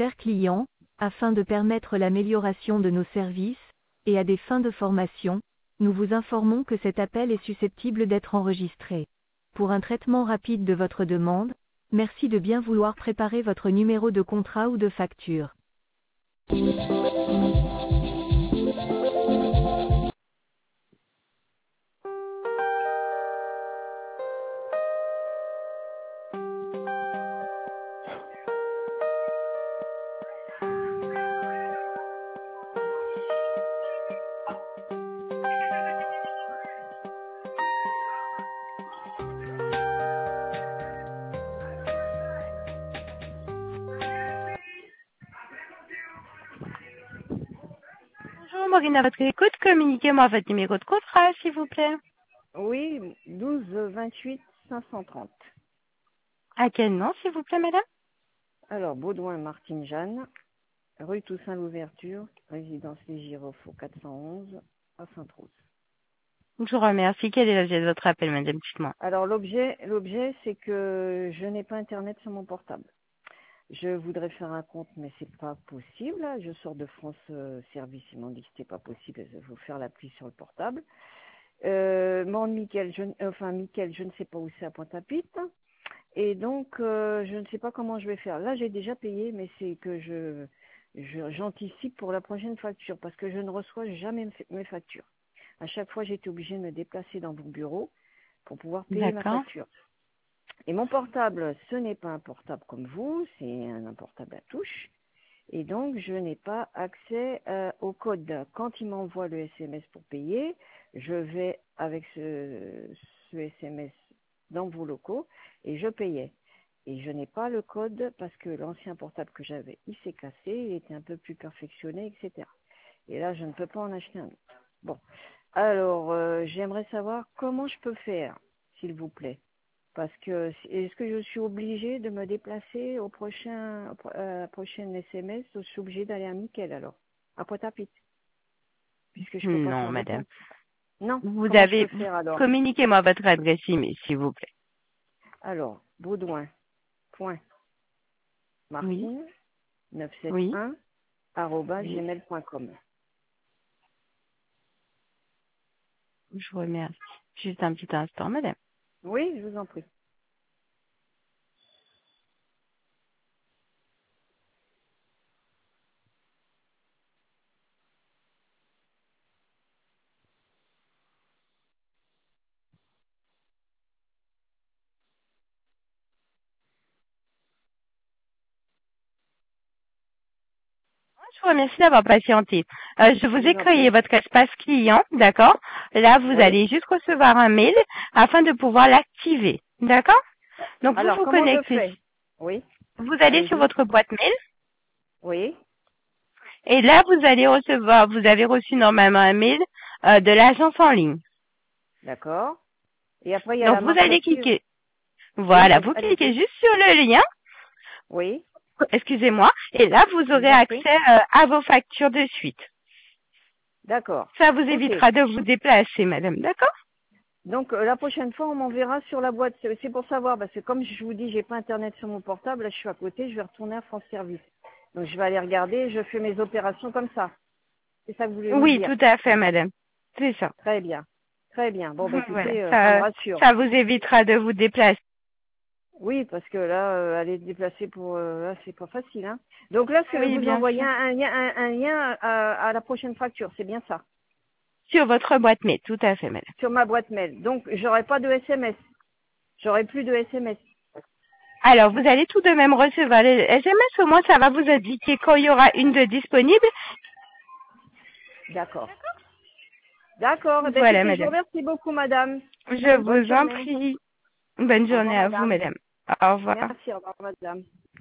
chers clients, afin de permettre l'amélioration de nos services, et à des fins de formation, nous vous informons que cet appel est susceptible d'être enregistré. Pour un traitement rapide de votre demande, merci de bien vouloir préparer votre numéro de contrat ou de facture. Bonjour, Maureen, à votre écoute. Communiquez-moi votre numéro de contrat, s'il vous plaît. Oui, 12 28 530. À quel nom, s'il vous plaît, madame? Alors, Baudouin Martine Jeanne, rue Toussaint l'Ouverture, résidence Les Girofaux 411 à Sainte-Rose. Je vous remercie. Quel est l'objet de votre appel, madame? Dites-moi. Alors, l'objet, c'est que je n'ai pas Internet sur mon portable. Je voudrais faire un compte, mais c'est pas possible. Je sors de France Service, ils m'ont dit que c'était pas possible. Il faut faire l'appli sur le portable. Mickaël, je ne sais pas où c'est à Pointe-à-Pitre. Et donc, je ne sais pas comment je vais faire. Là, j'ai déjà payé, mais c'est que j'anticipe pour la prochaine facture parce que je ne reçois jamais mes factures. À chaque fois, j'étais obligée de me déplacer dans vos bureaux pour pouvoir payer ma D'accord. facture. Et mon portable, ce n'est pas un portable comme vous, c'est un portable à touche. Et donc, je n'ai pas accès au code. Quand il m'envoie le SMS pour payer, je vais avec ce SMS dans vos locaux et je payais. Et je n'ai pas le code parce que l'ancien portable que j'avais, il s'est cassé, il était un peu plus perfectionné, etc. Et là, je ne peux pas en acheter un autre. Bon, alors, j'aimerais savoir comment je peux faire, s'il vous plaît. Parce que est-ce que je suis obligée de me déplacer au prochain SMS, ou je suis obligée d'aller à Mickaël alors, à Pointe-à-Pitre, puisque je peux pas Non, faire de madame. compte. Non, Vous comment je avez... peux faire alors? Communiquez-moi votre adresse email, s'il vous plaît. Alors, Oui. Oui. Oui. baudouin.martine971@gmail.com. Je vous remercie. Juste un petit instant, madame. Oui, je vous en prie. Je vous remercie d'avoir patienté. Je vous Je ai vous en prie. créé votre espace client, d'accord? Là, vous Oui. allez juste recevoir un mail afin de pouvoir l'activer, d'accord? Donc, vous Alors, vous comment je connectez. fais? Oui, Vous allez sur allez-y. votre boîte mail Oui, et là, vous allez recevoir, vous avez reçu normalement un mail de l'agence en ligne. d'accord. Et après, il y a Donc, la vous marque allez active. cliquer. Oui, Voilà, vous cliquez allez-y. juste sur le lien, Oui, excusez-moi, et là, vous je aurez vous en prie. accès à vos factures de suite. D'accord. Ça vous Ok. évitera de vous déplacer, madame, d'accord? Donc la prochaine fois, on m'enverra sur la boîte. C'est pour savoir, parce que comme je vous dis, j'ai pas Internet sur mon portable, là je suis à côté, je vais retourner à France Service. Donc je vais aller regarder, je fais mes opérations comme ça. C'est ça que vous voulez me Oui, dire. tout à fait, madame. C'est ça. Très bien. Très bien. Bon, bah Voilà, écoutez, ça me rassure. ça vous évitera de vous déplacer. Oui, parce que là, aller se déplacer pour... là, c'est pas facile. Hein. Donc là, Oui, vous bien envoyez sûr. un lien à la prochaine facture, c'est bien ça. Sur votre boîte mail, tout à fait, madame. Sur ma boîte mail. Donc, j'aurai pas de SMS. J'aurai plus de SMS. Alors, vous allez tout de même recevoir les SMS, au moins ça va vous indiquer quand il y aura une de disponible. D'accord. D'accord. Eh bien, Voilà, écoutez, je vous madame. remercie beaucoup, madame. Je Bonne vous en journée. prie. Bonne Au revoir, journée à vous, madame. madame. Au revoir. Merci, au revoir, madame.